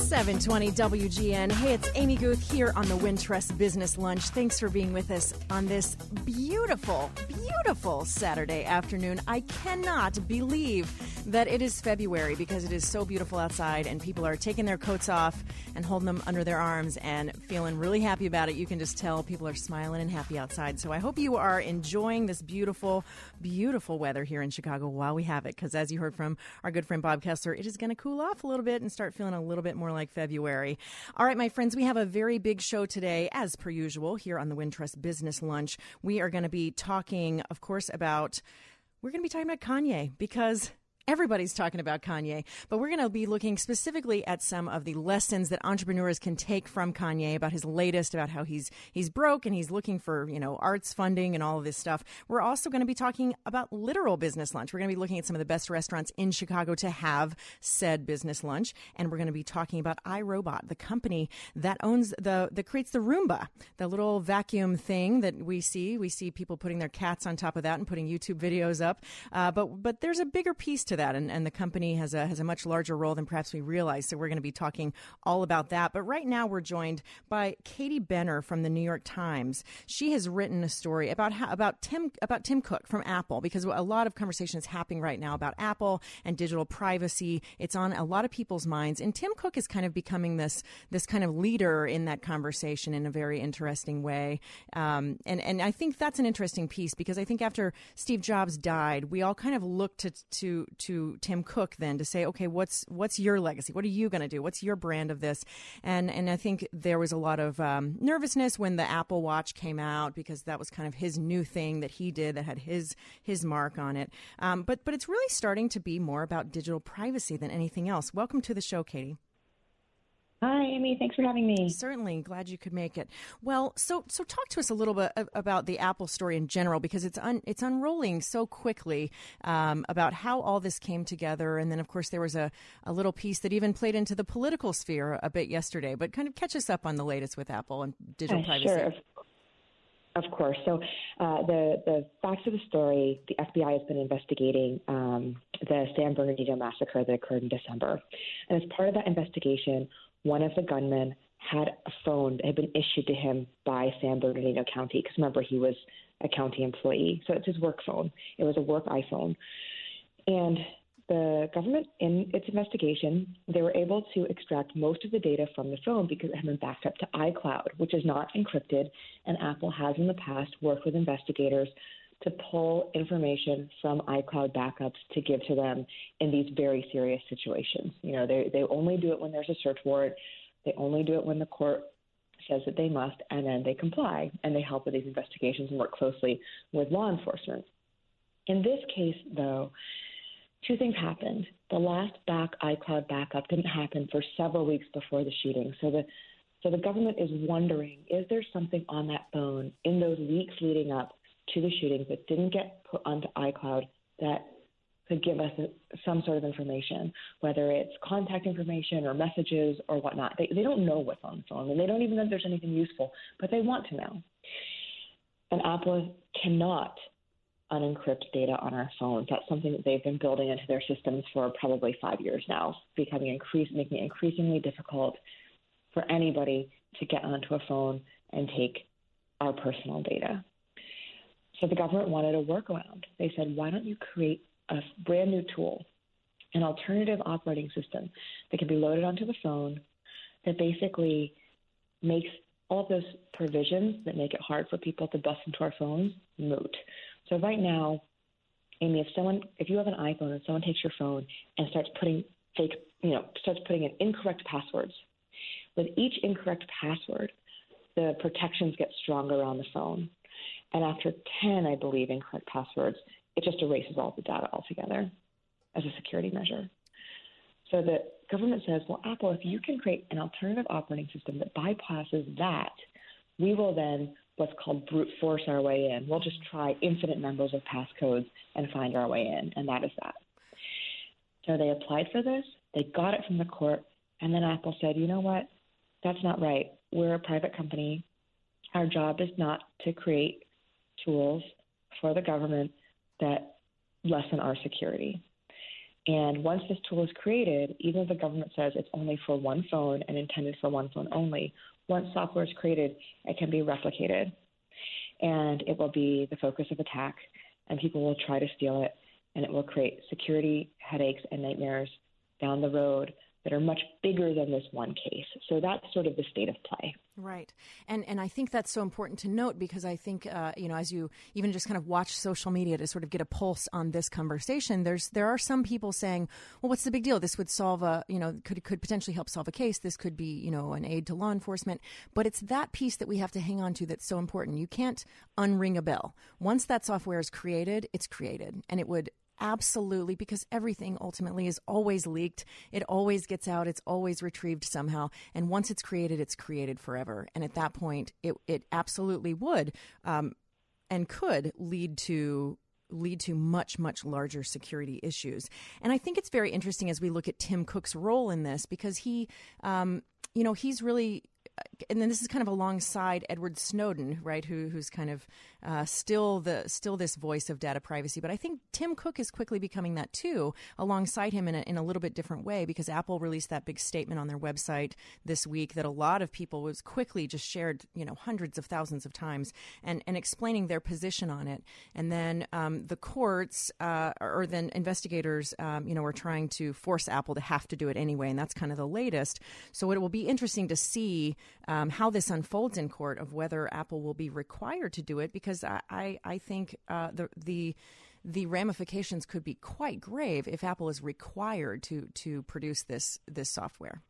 720 WGN. Hey, it's Amy Guth here on the Wintrust Business Lunch. Thanks for being with us on this beautiful, beautiful Saturday afternoon. I cannot believe that it is February because it is so beautiful outside and people are taking their coats off and holding them under their arms and feeling really happy about it. You can just tell people are smiling and happy outside. So I hope you are enjoying this beautiful, beautiful weather here in Chicago while we have it, because as you heard from our good friend Bob Kessler, it is going to cool off a little bit and start feeling a little bit more like February. All right, my friends, we have a very big show today, as per usual, here on the Wintrust Business Lunch. We are going to be talking, of course, about Kanye, because everybody's talking about Kanye, but we're going to be looking specifically at some of the lessons that entrepreneurs can take from Kanye about his latest, about how he's broke and he's looking for, arts funding and all of this stuff. We're also going to be talking about literal business lunch. We're going to be looking at some of the best restaurants in Chicago to have said business lunch. And we're going to be talking about iRobot, the company that owns that creates the Roomba, the little vacuum thing that we see. We see people putting their cats on top of that and putting YouTube videos up. But there's a bigger piece to that, and the company has a much larger role than perhaps we realize. So we're going to be talking all about that. But right now we're joined by Katie Benner from the New York Times. She has written a story about Tim Cook from Apple, because a lot of conversation is happening right now about Apple and digital privacy. It's on a lot of people's minds, and Tim Cook is kind of becoming this kind of leader in that conversation in a very interesting way. And I think that's an interesting piece, because I think after Steve Jobs died, we all kind of looked to Tim Cook then to say, okay, what's your legacy? What are you going to do? What's your brand of this? And I think there was a lot of nervousness when the Apple Watch came out, because that was kind of his new thing that he did that had his mark on it. But it's really starting to be more about digital privacy than anything else. Welcome to the show, Katie. Hi, Amy. Thanks for having me. Certainly. Glad you could make it. Well, so talk to us a little bit about the Apple story in general, because it's unrolling so quickly, about how all this came together. And then, of course, there was a little piece that even played into the political sphere a bit yesterday. But kind of catch us up on the latest with Apple and digital privacy. Sure. Of course. So the facts of the story, the FBI has been investigating the San Bernardino massacre that occurred in December. And as part of that investigation, one of the gunmen had a phone that had been issued to him by San Bernardino County, because remember, he was a county employee. So it's his work phone. It was a work iPhone. And the government, in its investigation, they were able to extract most of the data from the phone because it had been backed up to iCloud, which is not encrypted. And Apple has in the past worked with investigators to pull information from iCloud backups to give to them in these very serious situations. They only do it when there's a search warrant. They only do it when the court says that they must, and then they comply, and they help with these investigations and work closely with law enforcement. In this case, though, two things happened. The last iCloud backup didn't happen for several weeks before the shooting. So the government is wondering, is there something on that phone in those weeks leading up to the shootings that didn't get put onto iCloud that could give us some sort of information, whether it's contact information or messages or whatnot. They don't know what's on the phone, and they don't even know if there's anything useful, but they want to know. And Apple cannot unencrypt data on our phones. That's something that they've been building into their systems for probably 5 years now, making it increasingly difficult for anybody to get onto a phone and take our personal data. So the government wanted a workaround. They said, why don't you create a brand new tool, an alternative operating system that can be loaded onto the phone that basically makes all of those provisions that make it hard for people to bust into our phones moot. So right now, Amy, if you have an iPhone and someone takes your phone and starts putting in incorrect passwords, with each incorrect password, the protections get stronger on the phone. And after 10, I believe, incorrect passwords, it just erases all the data altogether as a security measure. So the government says, well, Apple, if you can create an alternative operating system that bypasses that, we will then what's called brute force our way in. We'll just try infinite numbers of passcodes and find our way in, and that is that. So they applied for this. They got it from the court, and then Apple said, you know what? That's not right. We're a private company. Our job is not to create tools for the government that lessen our security. And once this tool is created, even if the government says it's only for one phone and intended for one phone only, once software is created, it can be replicated. And it will be the focus of attack, and people will try to steal it, and it will create security headaches and nightmares down the road that are much bigger than this one case. So that's sort of the state of play. Right. And I think that's so important to note because I think, as you even just kind of watch social media to sort of get a pulse on this conversation, there are some people saying, well, what's the big deal? This would solve could potentially help solve a case. This could be, an aid to law enforcement. But it's that piece that we have to hang on to that's so important. You can't unring a bell. Once that software is created, it's created. And it would absolutely, because everything ultimately is always leaked. It always gets out. It's always retrieved somehow. And once it's created forever. And at that point, it absolutely would and could lead to much, much larger security issues. And I think it's very interesting as we look at Tim Cook's role in this because he's really, and then this is kind of alongside Edward Snowden, right, who's kind of still this voice of data privacy. But I think Tim Cook is quickly becoming that too, alongside him in a little bit different way, because Apple released that big statement on their website this week that a lot of people was quickly just shared, hundreds of thousands of times, and explaining their position on it. And then the courts or then investigators, are trying to force Apple to have to do it anyway, and that's kind of the latest. So it will be interesting to see how this unfolds in court of whether Apple will be required to do it, because I think the ramifications could be quite grave if Apple is required to produce this software.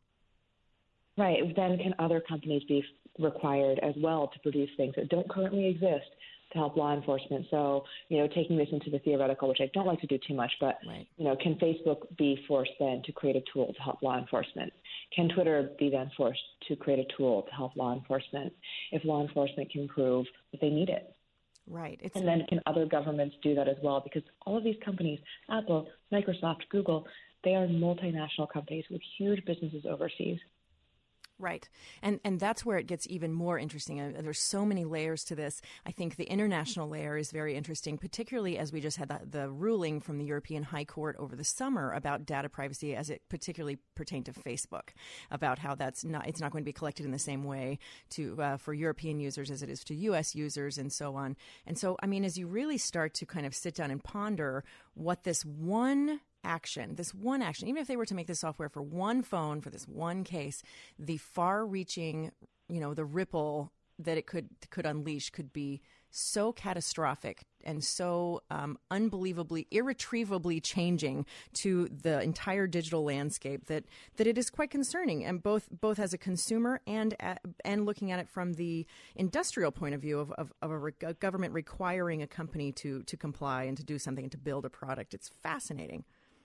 Right. Then can other companies be required as well to produce things that don't currently exist to help law enforcement? So, taking this into the theoretical, which I don't like to do too much, but, right. Can Facebook be forced then to create a tool to help law enforcement? Can Twitter be then forced to create a tool to help law enforcement if law enforcement can prove that they need it? Right. And then can other governments do that as well? Because all of these companies, Apple, Microsoft, Google, they are multinational companies with huge businesses overseas. Right. And that's where it gets even more interesting. There's so many layers to this. I think the international layer is very interesting, particularly as we just had the ruling from the European High Court over the summer about data privacy as it particularly pertained to Facebook, about how it's not going to be collected in the same way for European users as it is to U.S. users and so on. And so, as you really start to kind of sit down and ponder what this one action, even if they were to make this software for one phone, for this one case, the far-reaching, the ripple that it could unleash could be so catastrophic and so unbelievably, irretrievably changing to the entire digital landscape that it is quite concerning. And both as a consumer and looking at it from the industrial point of view of a government requiring a company to comply and to do something and to build a product. It's fascinating.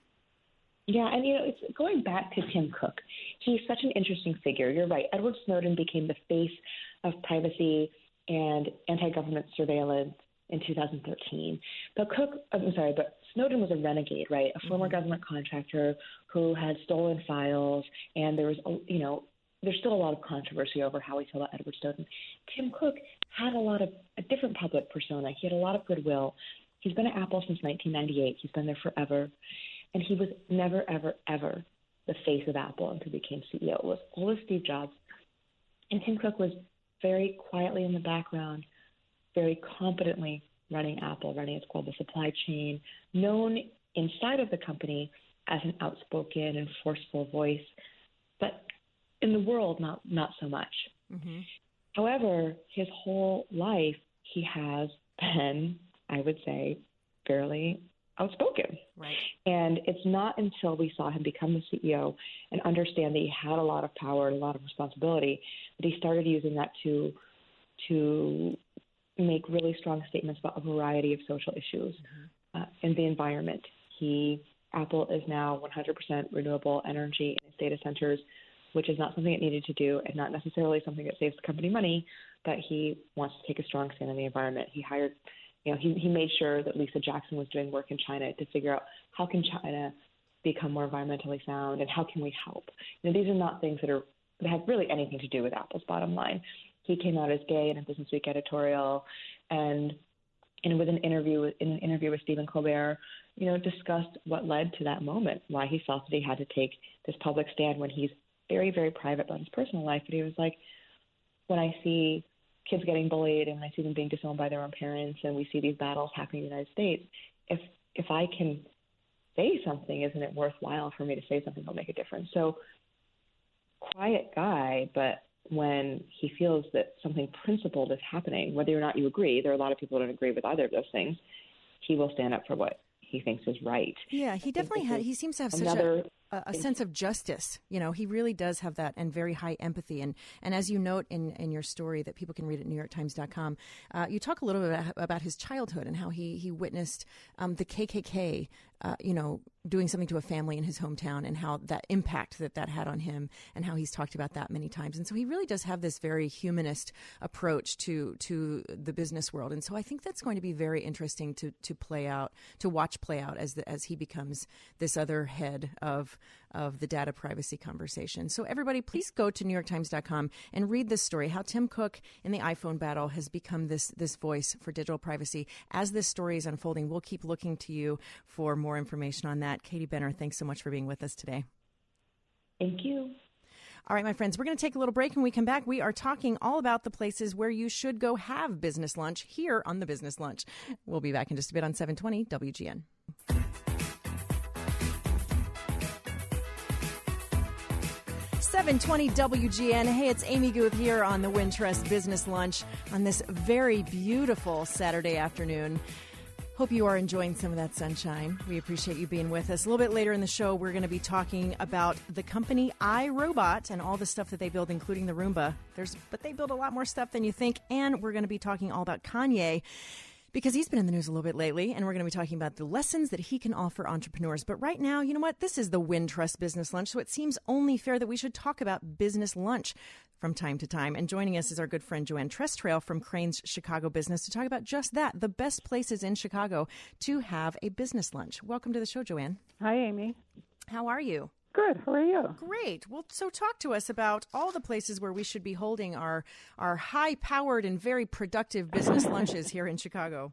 Yeah, and it's going back to Tim Cook. He's such an interesting figure. You're right. Edward Snowden became the face of privacy and anti-government surveillance in 2013. But Snowden was a renegade, right? A former government contractor who had stolen files, and there was, there's still a lot of controversy over how we feel about Edward Snowden. Tim Cook had a different public persona. He had a lot of goodwill. He's been at Apple since 1998. He's been there forever. And he was never, ever, ever the face of Apple until he became CEO. It was always Steve Jobs. And Tim Cook was very quietly in the background, very competently running Apple, running its global supply chain, known inside of the company as an outspoken and forceful voice, but in the world, not so much. Mm-hmm. However, his whole life, he has been, I would say, fairly outspoken. Right. And it's not until we saw him become the CEO and understand that he had a lot of power and a lot of responsibility that he started using that to make really strong statements about a variety of social issues in the environment. Apple is now 100% renewable energy in its data centers, which is not something it needed to do and not necessarily something that saves the company money, but he wants to take a strong stand on the environment. He hired he made sure that Lisa Jackson was doing work in China to figure out how can China become more environmentally sound and how can we help. These are not things that have really anything to do with Apple's bottom line. He came out as gay in a Business Week editorial, and with an interview with Stephen Colbert, discussed what led to that moment, why he felt that he had to take this public stand when he's very, very private about his personal life. But he was like, when I see kids getting bullied and I see them being disowned by their own parents and we see these battles happening in the United States, if I can say something, isn't it worthwhile for me to say something that'll make a difference? So quiet guy, but when he feels that something principled is happening, whether or not you agree, there are a lot of people who don't agree with either of those things, he will stand up for what he thinks is right. Yeah, he definitely he seems to have such a sense of justice. He really does have that, and very high empathy. And as you note in your story that people can read at NewYorkTimes.com, you talk a little bit about his childhood and how he witnessed the KKK, doing something to a family in his hometown, and how that impact that had on him, and how he's talked about that many times. And so he really does have this very humanist approach to the business world. And so I think that's going to be very interesting to watch play out as he becomes this other head of the data privacy conversation. So everybody, please go to NewYorkTimes.com and read this story, how Tim Cook in the iPhone battle has become this voice for digital privacy. As this story is unfolding, we'll keep looking to you for more information on that. Katie Benner, thanks so much for being with us today. Thank you. All right, my friends, we're going to take a little break. When we come back, we are talking all about the places where you should go have business lunch here on the Business Lunch. We'll be back in just a bit on 720 WGN. .720 WGN. Hey, it's Amy Guth here on the Wintrust Business Lunch on this very beautiful Saturday afternoon. Hope you are enjoying some of that sunshine. We appreciate you being with us. A little bit later in the show, we're going to be talking about the company iRobot and all the stuff that they build, including the Roomba. But they build a lot more stuff than you think. And we're going to be talking all about Kanye, because he's been in the news a little bit lately, and we're going to be talking about the lessons that he can offer entrepreneurs. But right now, you know what? This is the Wintrust Business Lunch, so it seems only fair that we should talk about business lunch from time to time. And joining us is our good friend Joanne Trestrail from Crain's Chicago Business to talk about just that, the best places in Chicago to have a business lunch. Welcome to the show, Joanne. Hi, Amy. How are you? Good. How are you? Great. Well, so talk to us about all the places where we should be holding our high-powered and very productive business lunches here in Chicago.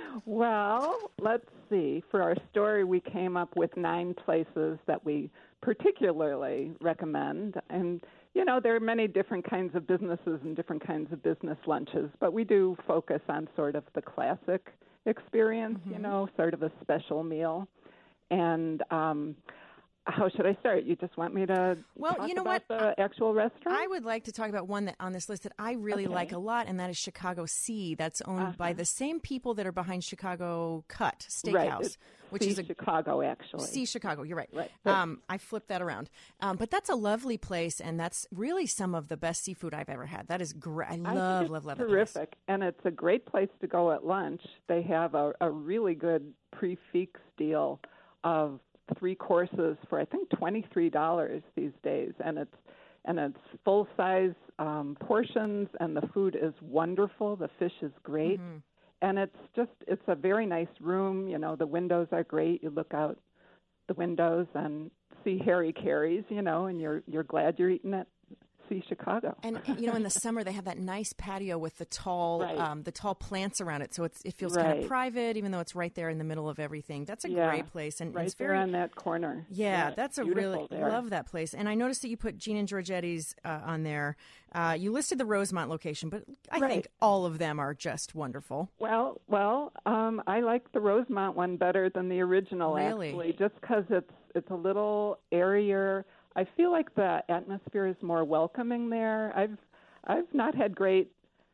Well, let's see. For our story, we came up with 9 places that we particularly recommend. And, there are many different kinds of businesses and different kinds of business lunches, but we do focus on sort of the classic experience, sort of a special meal. And how should I start? You just want me to talk about the actual restaurant? I would like to talk about one that on this list that I really like a lot, and that is Chicago Sea. That's owned by the same people that are behind Chicago Cut Steakhouse. Which is Chicago, actually. Sea Chicago, you're right. Right. I flipped that around. But that's a lovely place, and that's really some of the best seafood I've ever had. That is great. I love that place. Terrific. And it's a great place to go at lunch. They have a really good prix-fixe deal of 3 courses for I think $23 these days, and it's full-size portions, and the food is wonderful. The fish is great, and it's a very nice room. The windows are great. You look out the windows and see Harry Caray's, and you're glad you're eating at Sea Chicago. And in the summer they have that nice patio with the tall plants around it, so it feels kind of private, even though it's right there in the middle of everything. That's a great place, and it's very there on that corner. Yeah, that's a really love that place. And I noticed that you put Gene and Giorgetti's on there. You listed the Rosemont location, but I think all of them are just wonderful. Well, I like the Rosemont one better than the original. Really? Actually, just because it's a little airier. I feel like the atmosphere is more welcoming there. I've not had great,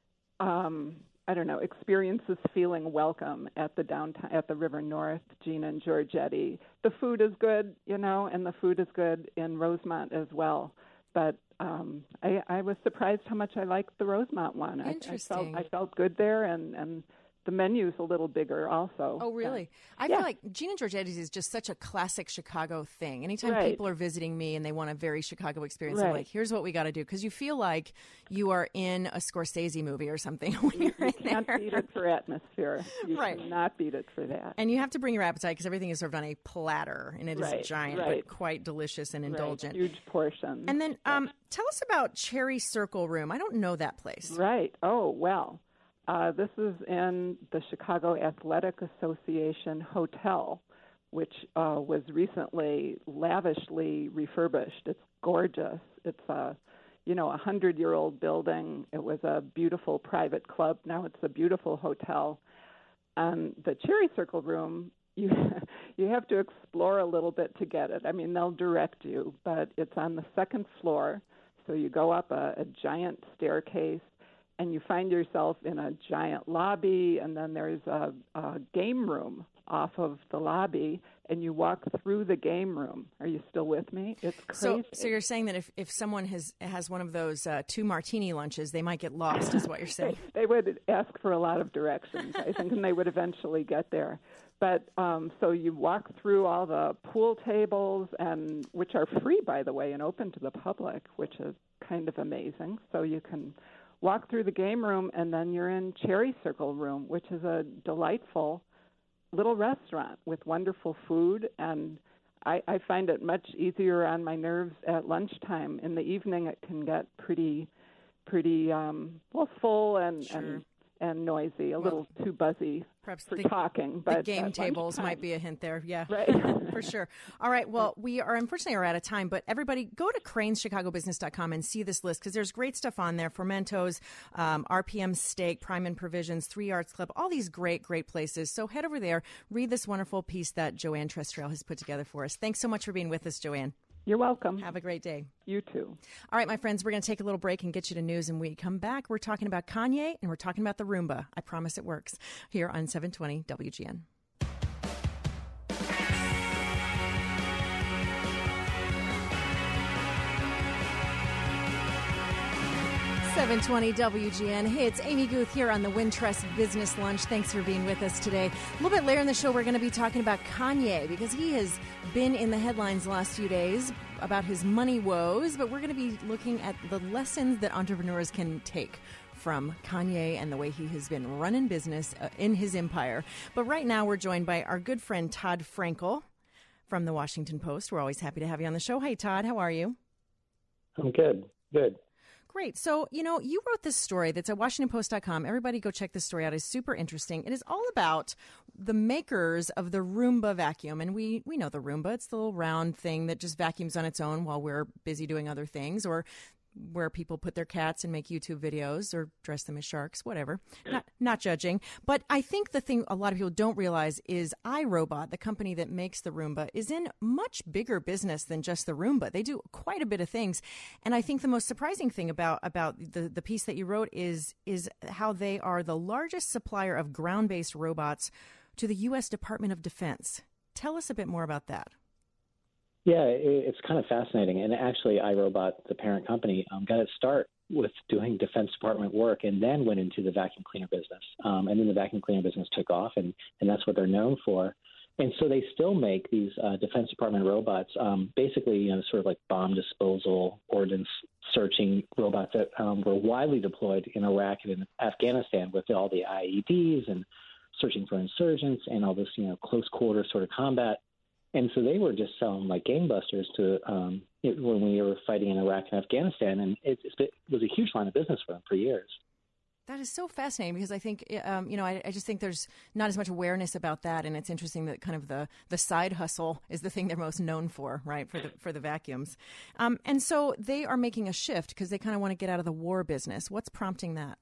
experiences feeling welcome at the River North, Gene and Giorgetti. The food is good, and the food is good in Rosemont as well. But I was surprised how much I liked the Rosemont one. Interesting. I felt good there, and the menu's a little bigger also. Oh, really? I feel like Gene and Giorgetti's is just such a classic Chicago thing. Anytime people are visiting me and they want a very Chicago experience, I'm like, here's what we got to do. Because you feel like you are in a Scorsese movie or something when you're in there. You can't beat it for atmosphere. You cannot beat it for that. And you have to bring your appetite because everything is served on a platter, and it is giant, but quite delicious and indulgent. Huge portions. And then tell us about Cherry Circle Room. I don't know that place. Right. Oh, well. This is in the Chicago Athletic Association Hotel, which was recently lavishly refurbished. It's gorgeous. It's a 100-year-old building. It was a beautiful private club. Now it's a beautiful hotel. And the Cherry Circle room, you have to explore a little bit to get it. I mean, they'll direct you, but it's on the second floor. So you go up a giant staircase, and you find yourself in a giant lobby, and then there's a game room off of the lobby, and you walk through the game room. Are you still with me? It's crazy. So you're saying that if someone has one of those 2 martini lunches, they might get lost, is what you're saying? They would ask for a lot of directions, I think, and they would eventually get there. But so you walk through all the pool tables, and which are free, by the way, and open to the public, which is kind of amazing. So you can walk through the game room, and then you're in Cherry Circle room, which is a delightful little restaurant with wonderful food. And I find it much easier on my nerves at lunchtime. In the evening, it can get pretty full and Sure. and noisy, a little too buzzy Perhaps for talking. But the game at tables lunchtime, might be a hint there. Yeah, right. for sure. All right. Well, we are unfortunately out of time, but everybody go to craneschicagobusiness.com and see this list because there's great stuff on there. Fermentos, RPM Steak, Prime and Provisions, 3 Arts Club, all these great places. So head over there, read this wonderful piece that Joanne Trestrel has put together for us. Thanks so much for being with us, Joanne. You're welcome. Have a great day. You too. All right, my friends, we're going to take a little break and get you to news. And when we come back, we're talking about Kanye and we're talking about the Roomba. I promise it works. Here on 720 WGN. 720 WGN. Hey, it's Amy Guth here on the Wintrust Business Lunch. Thanks for being with us today. A little bit later in the show, we're going to be talking about Kanye because he has been in the headlines the last few days about his money woes, but we're going to be looking at the lessons that entrepreneurs can take from Kanye and the way he has been running business in his empire. But right now, we're joined by our good friend Todd Frankel from the Washington Post. We're always happy to have you on the show. Hey, Todd, how are you? I'm good. Great. So, you wrote this story that's at WashingtonPost.com. Everybody go check this story out. It's super interesting. It is all about the makers of the Roomba vacuum. And we know the Roomba. It's the little round thing that just vacuums on its own while we're busy doing other things, or where people put their cats and make YouTube videos or dress them as sharks, whatever. Not judging. But I think the thing a lot of people don't realize is iRobot, the company that makes the Roomba, is in much bigger business than just the Roomba. They do quite a bit of things. And I think the most surprising thing about the piece that you wrote is how they are the largest supplier of ground-based robots to the U.S. Department of Defense. Tell us a bit more about that. Yeah, it's kind of fascinating. And actually, iRobot, the parent company, got its start with doing Defense Department work and then went into the vacuum cleaner business. And then the vacuum cleaner business took off, and that's what they're known for. And so they still make these Defense Department robots, basically, sort of like bomb disposal, ordnance searching robots that were widely deployed in Iraq and in Afghanistan with all the IEDs and searching for insurgents and all this, close quarter sort of combat. And so they were just selling like gangbusters to when we were fighting in Iraq and Afghanistan, and it was a huge line of business for them for years. That is so fascinating because I think, I just think there's not as much awareness about that, and it's interesting that kind of the side hustle is the thing they're most known for, right, for the vacuums. And so they are making a shift because they kind of want to get out of the war business. What's prompting that?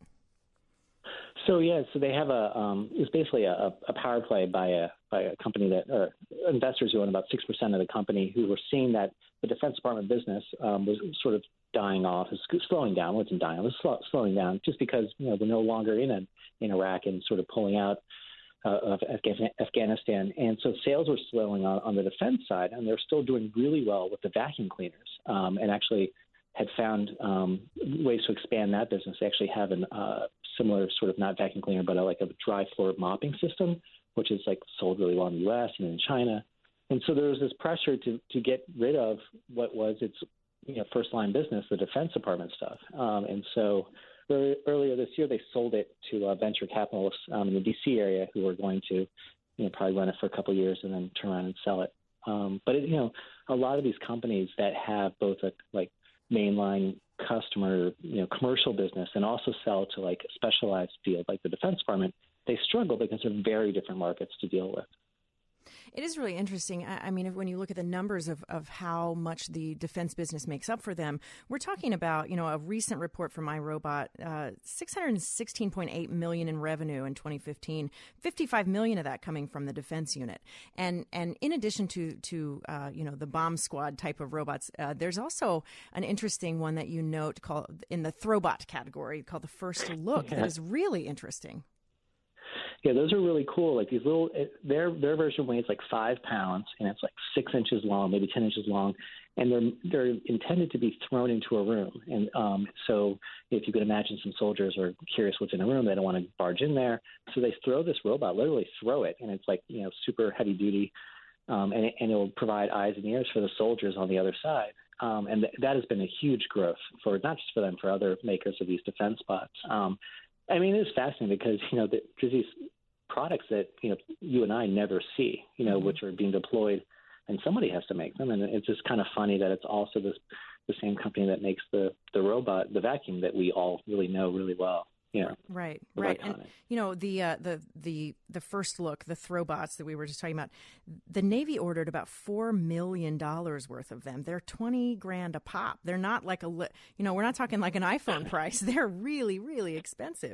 So they have it's basically a power play by a company that investors who own about 6% of the company who were seeing that the Defense Department business was sort of dying off, slowing down. It wasn't dying, it was slowing down just because they're no longer in Iraq and sort of pulling out of Afghanistan, and so sales were slowing on the defense side, and they're still doing really well with the vacuum cleaners, and actually had found ways to expand that business. They actually have a similar sort of not vacuum cleaner, but like a dry floor mopping system, which is like sold really well in the U.S. and in China. And so there was this pressure to get rid of what was its first line business, the Defense Department stuff. And so earlier this year, they sold it to venture capitalists in the D.C. area who were going to probably run it for a couple of years and then turn around and sell it. But a lot of these companies that have both a mainline customer, commercial business and also sell to like a specialized field like the Defense Department, they struggle because they're very different markets to deal with. It is really interesting. I mean, when you look at the numbers of how much the defense business makes up for them, we're talking about, a recent report from iRobot, $616.8 million in revenue in 2015, 55 million of that coming from the defense unit. And in addition to the bomb squad type of robots, there's also an interesting one that you note called in the Throwbot category called the First Look that is really interesting. Yeah, those are really cool. Like these little, their version weighs like 5 pounds, and it's like 6 inches long, maybe 10 inches long, and they're intended to be thrown into a room. And so, if you could imagine, some soldiers are curious what's in a room, they don't want to barge in there, so they throw this robot, literally throw it, and it's like super heavy duty, and it will provide eyes and ears for the soldiers on the other side. And that has been a huge growth for not just for them, for other makers of these defense bots. I mean, it's fascinating because, there's these products that, you and I never see, which are being deployed, and somebody has to make them. And it's just kind of funny that it's also the same company that makes the robot, the vacuum that we all really know really well. Right. And, the First Look, the Throwbots that we were just talking about, the Navy ordered about $4 million worth of them. They're $20,000 a pop. They're not like we're not talking like an iPhone price. They're really, really expensive.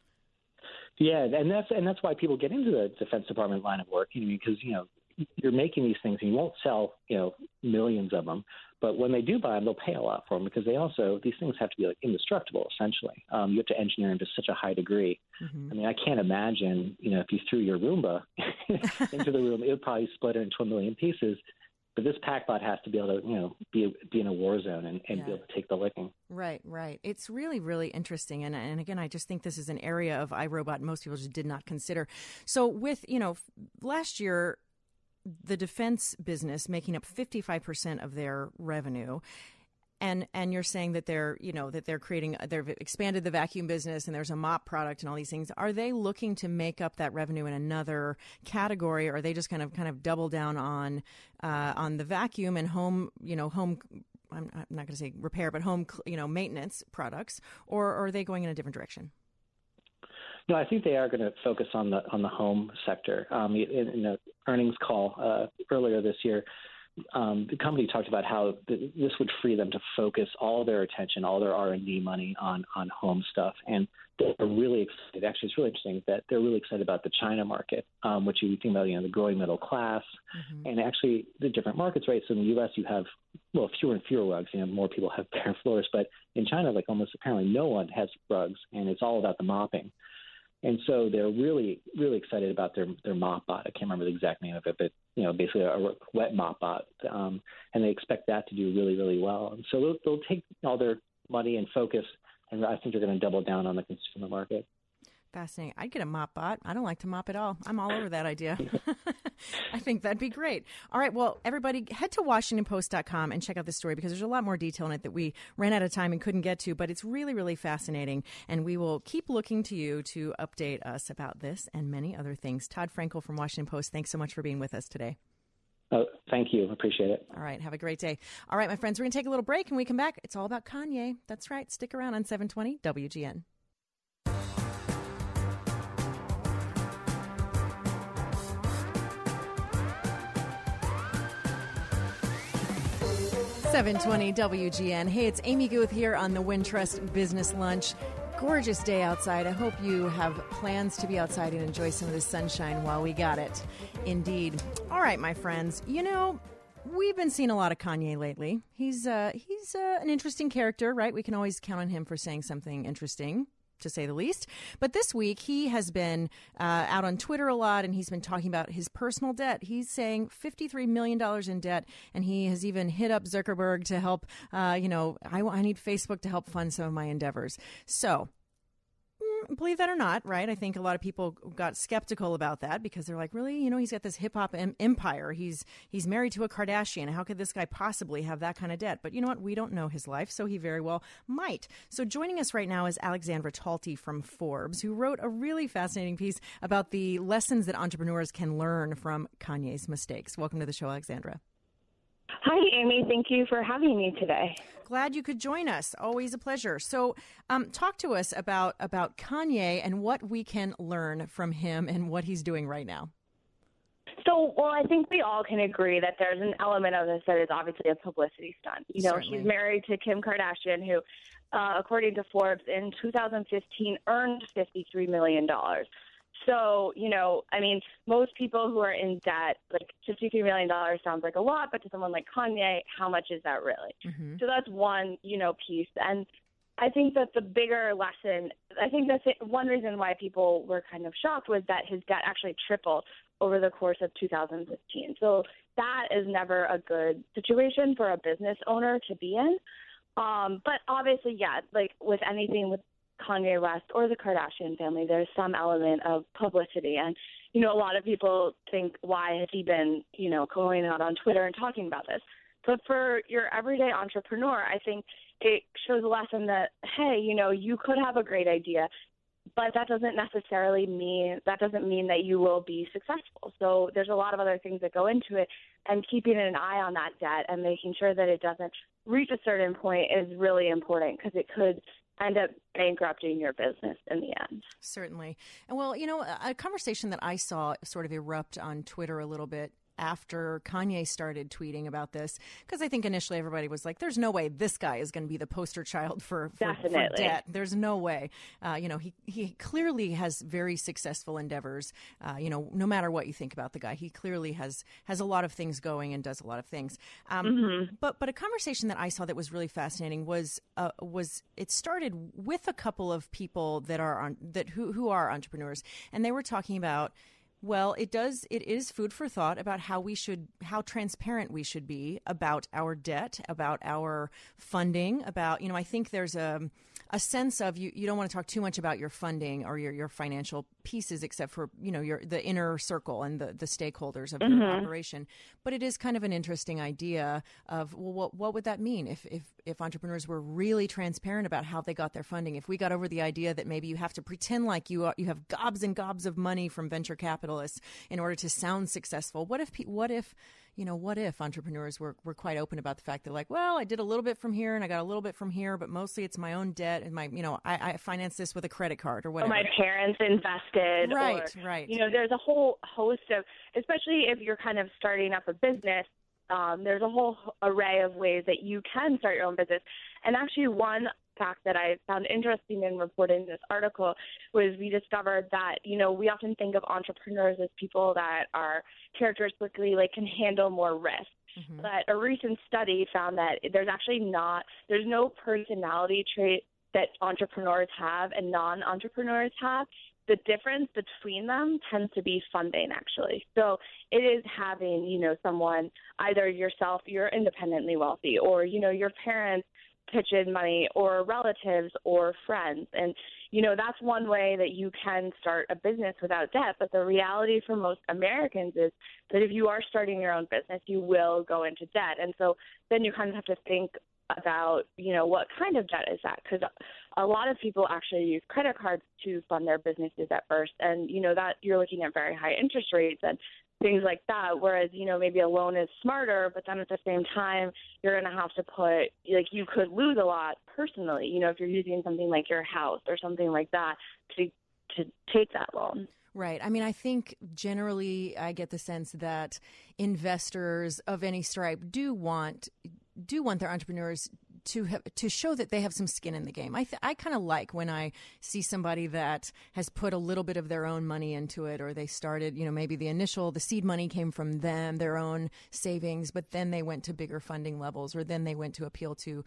Yeah, and that's why people get into the Defense Department line of work, because you're making these things and you won't sell millions of them, but when they do buy them, they'll pay a lot for them because these things have to be like indestructible essentially. You have to engineer them to such a high degree. Mm-hmm. I mean, I can't imagine if you threw your Roomba into the room, it would probably split it into a million pieces. But this PackBot has to be able to, be in a war zone and be able to take the licking. Right. It's really, really interesting. And again, I just think this is an area of iRobot most people just did not consider. So with, last year, the defense business making up 55% of their revenue. And you're saying that they've expanded the vacuum business and there's a mop product and all these things. Are they looking to make up that revenue in another category, or are they just kind of double down on the vacuum and home, I'm not going to say repair, but home, maintenance products, or are they going in a different direction? No, I think they are going to focus on the home sector. In the earnings call earlier this year, the company talked about how this would free them to focus all their attention, all their R&D money on home stuff. And they're really excited. Actually, it's really interesting that they're really excited about the China market, which you think about, the growing middle class, and actually the different markets, right? So in the U.S., you have, fewer and fewer rugs. More people have bare floors. But in China, like almost apparently no one has rugs, and it's all about the mopping. And so they're really, really excited about their mop bot. I can't remember the exact name of it, but basically a wet mop bot, and they expect that to do really, really well. And so they'll take all their money and focus, and I think they're going to double down on the consumer market. Fascinating. I'd get a mop bot. I don't like to mop at all. I'm all over that idea. I think that'd be great. All right. Well, everybody, head to WashingtonPost.com and check out this story because there's a lot more detail in it that we ran out of time and couldn't get to, but it's really, really fascinating. And we will keep looking to you to update us about this and many other things. Todd Frankel from Washington Post, thanks so much for being with us today. Oh, thank you. Appreciate it. All right. Have a great day. All right, my friends, we're going to take a little break and when we come back, it's all about Kanye. That's right. Stick around on 720 WGN. .720 WGN. Hey, it's Amy Guth here on the Wintrust Business Lunch. Gorgeous day outside. I hope you have plans to be outside and enjoy some of the sunshine while we got it. Indeed. All right, my friends. We've been seeing a lot of Kanye lately. He's an interesting character, right? We can always count on him for saying something interesting, to say the least. But this week, he has been out on Twitter a lot, and he's been talking about his personal debt. He's saying $53 million in debt, and he has even hit up Zuckerberg to help, I need Facebook to help fund some of my endeavors. So, believe that or not, right? I think a lot of people got skeptical about that because they're like, really? He's got this hip-hop empire. He's married to a Kardashian. How could this guy possibly have that kind of debt? But you know what? We don't know his life, so he very well might. So joining us right now is Alexandra Talty from Forbes, who wrote a really fascinating piece about the lessons that entrepreneurs can learn from Kanye's mistakes. Welcome to the show, Alexandra. Hi, Amy. Thank you for having me today. Glad you could join us. Always a pleasure. So talk to us about Kanye and what we can learn from him and what he's doing right now. Well, I think we all can agree that there's an element of this that is obviously a publicity stunt. Certainly. She's married to Kim Kardashian, who, according to Forbes, in 2015 earned $53 million. So, most people who are in debt, like $53 million sounds like a lot, but to someone like Kanye, how much is that really? Mm-hmm. So that's one, piece. And I think that the bigger lesson, I think that's one reason why people were kind of shocked was that his debt actually tripled over the course of 2015. So that is never a good situation for a business owner to be in. But obviously, yeah, like with anything with Kanye West or the Kardashian family, there's some element of publicity. And, a lot of people think, why has he been, going out on Twitter and talking about this? But for your everyday entrepreneur, I think it shows a lesson that, hey, you could have a great idea, but that doesn't mean that you will be successful. So there's a lot of other things that go into it, and keeping an eye on that debt and making sure that it doesn't reach a certain point is really important, because it could end up bankrupting your business in the end. Certainly. And well, a conversation that I saw sort of erupt on Twitter a little bit after Kanye started tweeting about this, because I think initially everybody was like, there's no way this guy is going to be the poster child for debt. There's no way. He clearly has very successful endeavors. No matter what you think about the guy, he clearly has a lot of things going and does a lot of things. But a conversation that I saw that was really fascinating was it started with a couple of people that are who are entrepreneurs, and they were talking about, well, it is food for thought about how transparent we should be about our debt, about our funding, about, I think there's a sense of you don't want to talk too much about your funding or your financial pieces, except for, the inner circle and the stakeholders of your operation. But it is kind of an interesting idea of, well, what would that mean if entrepreneurs were really transparent about how they got their funding? If we got over the idea that maybe you have to pretend like you have gobs and gobs of money from venture capitalists in order to sound successful, what if entrepreneurs were quite open about the fact that, like, well, I did a little bit from here and I got a little bit from here, but mostly it's my own debt and I finance this with a credit card or whatever. Or my parents invested. Right. There's a whole host of, especially if you're kind of starting up a business, there's a whole array of ways that you can start your own business. And actually one fact that I found interesting in reporting this article was we discovered that, we often think of entrepreneurs as people that are characteristically can handle more risk. Mm-hmm. But a recent study found that there's no personality trait that entrepreneurs have and non-entrepreneurs have. The difference between them tends to be funding, actually. So it is having, someone, either yourself, you're independently wealthy, or, your parents pitch in money, or relatives or friends. And, that's one way that you can start a business without debt. But the reality for most Americans is that if you are starting your own business, you will go into debt. And so then you kind of have to think about, what kind of debt is that? Because a lot of people actually use credit cards to fund their businesses at first. And, that you're looking at very high interest rates and things like that. Whereas, maybe a loan is smarter, but then at the same time, you're going to have to put, you could lose a lot personally, if you're using something like your house or something like that to take that loan. Right. I mean, I think generally I get the sense that investors of any stripe do want their entrepreneurs to show that they have some skin in the game. I kind of like when I see somebody that has put a little bit of their own money into it, or they started, maybe the seed money came from them, their own savings, but then they went to bigger funding levels, or then they went to appeal to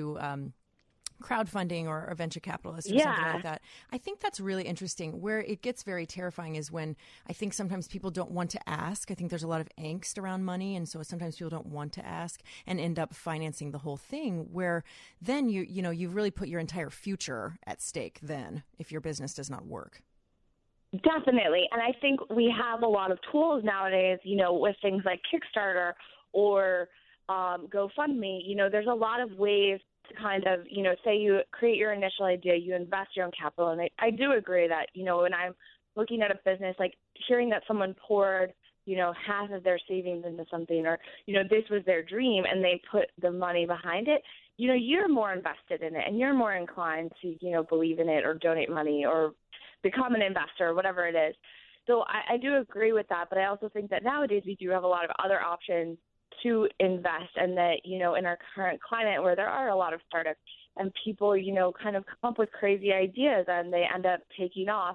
crowdfunding or a venture capitalist or something like that. I think that's really interesting. Where it gets very terrifying is when I think sometimes people don't want to ask. I think there's a lot of angst around money, and so sometimes people don't want to ask and end up financing the whole thing, where then you've really put your entire future at stake then if your business does not work. Definitely. And I think we have a lot of tools nowadays, with things like Kickstarter or GoFundMe. There's a lot of ways to kind of, say you create your initial idea, you invest your own capital. And I do agree that, when I'm looking at a business, like hearing that someone poured, half of their savings into something, or, this was their dream and they put the money behind it, you're more invested in it and you're more inclined to, believe in it or donate money or become an investor or whatever it is. So I do agree with that, but I also think that nowadays we do have a lot of other options to invest, and that, in our current climate where there are a lot of startups and people, kind of come up with crazy ideas and they end up taking off.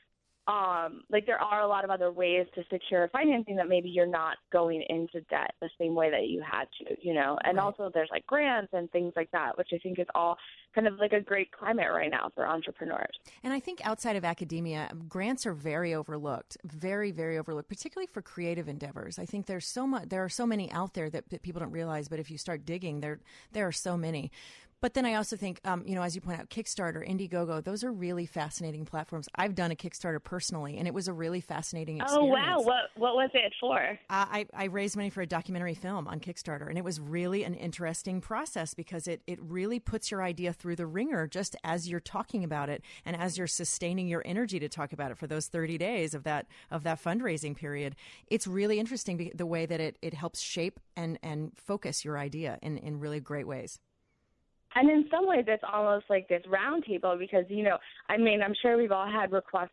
There are a lot of other ways to secure financing that maybe you're not going into debt the same way that you had to, and also there's like grants and things like that, which I think is all kind of like a great climate right now for entrepreneurs. And I think outside of academia, grants are very overlooked, very, very overlooked, particularly for creative endeavors. I think there are so many out there that people don't realize, but if you start digging, there are so many. But then I also think, as you point out, Kickstarter, Indiegogo, those are really fascinating platforms. I've done a Kickstarter personally, and it was a really fascinating experience. Oh, wow. What was it for? I raised money for a documentary film on Kickstarter, and it was really an interesting process because it really puts your idea through the ringer just as you're talking about it and as you're sustaining your energy to talk about it for those 30 days of that fundraising period. It's really interesting the way that it helps shape and focus your idea in really great ways. And in some ways, it's almost like this round table because, I'm sure we've all had requests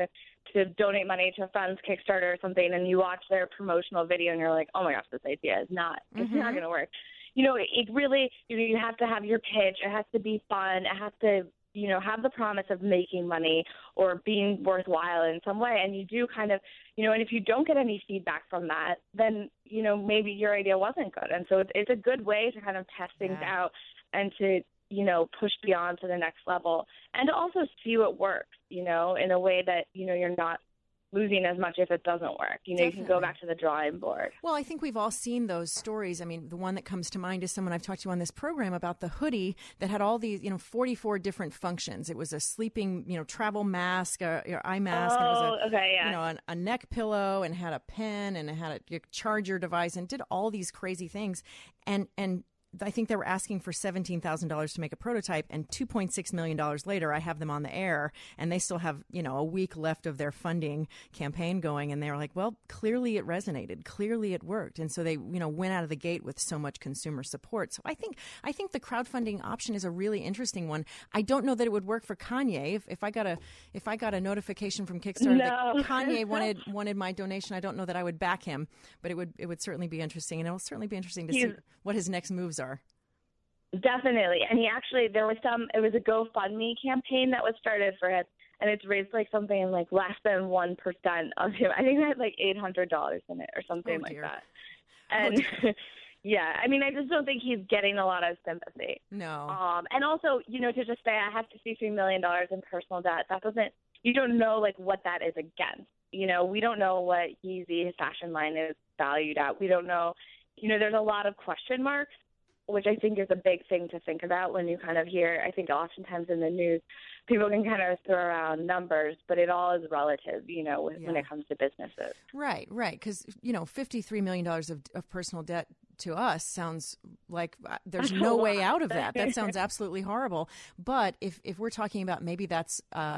to donate money to a friend's Kickstarter or something, and you watch their promotional video and you're like, oh my gosh, this idea is it's not going to work. It really, you have to have your pitch. It has to be fun. It has to, have the promise of making money or being worthwhile in some way. And you do kind of, and if you don't get any feedback from that, then, maybe your idea wasn't good. And so it's a good way to kind of test things out and to, push beyond to the next level and to also see what works, in a way that, you're not losing as much if it doesn't work. You can go back to the drawing board. Well, I think we've all seen those stories. I mean, the one that comes to mind is someone I've talked to on this program about the hoodie that had all these, 44 different functions. It was a sleeping, travel mask, your eye mask. Oh, and it was a neck pillow and had a pen and it had a charger device and did all these crazy things. And I think they were asking for $17,000 to make a prototype, and $2.6 million later, I have them on the air, and they still have, a week left of their funding campaign going, and they were like, well, clearly it resonated. Clearly it worked. And so they, went out of the gate with so much consumer support. So I think the crowdfunding option is a really interesting one. I don't know that it would work for Kanye. If I got a notification from Kickstarter that Kanye wanted my donation, I don't know that I would back him, but it would certainly be interesting, and it will certainly be interesting to see what his next moves are. Definitely. And it was a GoFundMe campaign that was started for it, and it's raised something less than 1% of him. I think it had $800 in it or something like that. And yeah, I just don't think he's getting a lot of sympathy. No. And also, to just say I have $53 million in personal debt, you don't know what that is against. We don't know what Yeezy, his fashion line, is valued at. We don't know, there's a lot of question marks, which I think is a big thing to think about when you kind of hear, I think oftentimes in the news, people can kind of throw around numbers, but it all is relative, when it comes to businesses. Right. Because, $53 million of personal debt to us sounds like there's no way out of that. That sounds absolutely horrible. But if we're talking about maybe that's,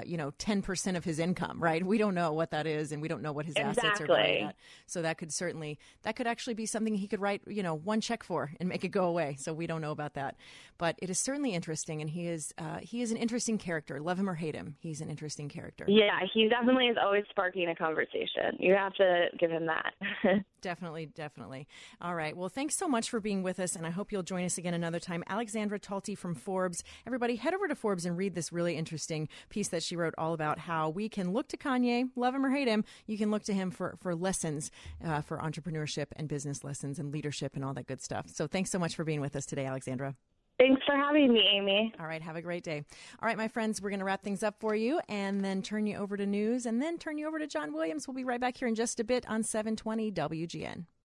10% of his income, right? We don't know what that is, and we don't know what his assets are valued at. So that could actually be something he could write, one check for and make it go away. So we don't know about that. But it is certainly interesting, and he is an interesting character. Love him or hate him, he's an interesting character. Yeah, he definitely is always sparking a conversation. You have to give him that. Definitely. All right. Well, thanks so much for being with us, and I hope you'll join us again another time. Alexandra Talty from Forbes. Everybody, head over to Forbes and read this really interesting piece that she wrote all about how we can look to Kanye, love him or hate him. You can look to him for lessons for entrepreneurship and business lessons and leadership and all that good stuff. So thanks so much for being with us today, Alexandra. Thanks for having me, Amy. All right. Have a great day. All right, my friends, we're going to wrap things up for you and then turn you over to news and then turn you over to John Williams. We'll be right back here in just a bit on 720 WGN.